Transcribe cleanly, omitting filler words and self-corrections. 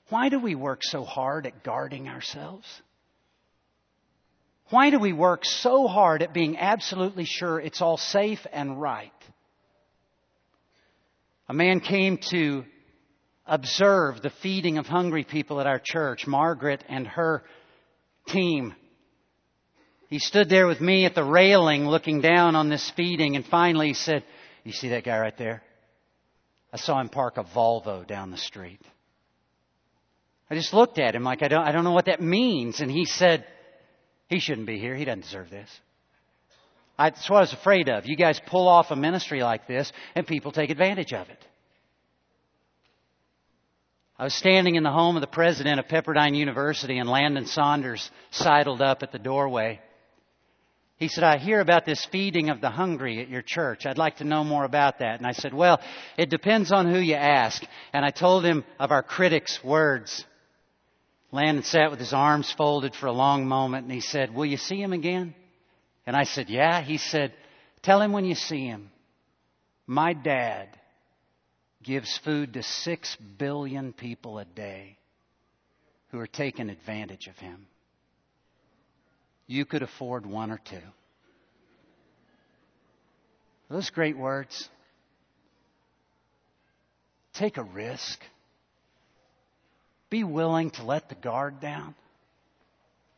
Why do we work so hard at guarding ourselves? Why do we work so hard at being absolutely sure it's all safe and right? A man came to observe the feeding of hungry people at our church, Margaret and her team. He stood there with me at the railing looking down on this feeding, and finally he said, "You see that guy right there? I saw him park a Volvo down the street." I just looked at him like, I don't know what that means. And he said, "He shouldn't be here. He doesn't deserve this." That's what I was afraid of. You guys pull off a ministry like this and people take advantage of it. I was standing in the home of the president of Pepperdine University, and Landon Saunders sidled up at the doorway. He said, "I hear about this feeding of the hungry at your church. I'd like to know more about that." And I said, "Well, it depends on who you ask." And I told him of our critic's words. Landon sat with his arms folded for a long moment, and he said, "Will you see him again?" And I said, "Yeah." He said, "Tell him when you see him, my dad gives food to 6 billion people a day who are taking advantage of him. You could afford one or two." Are those great words? Take a risk. Be willing to let the guard down.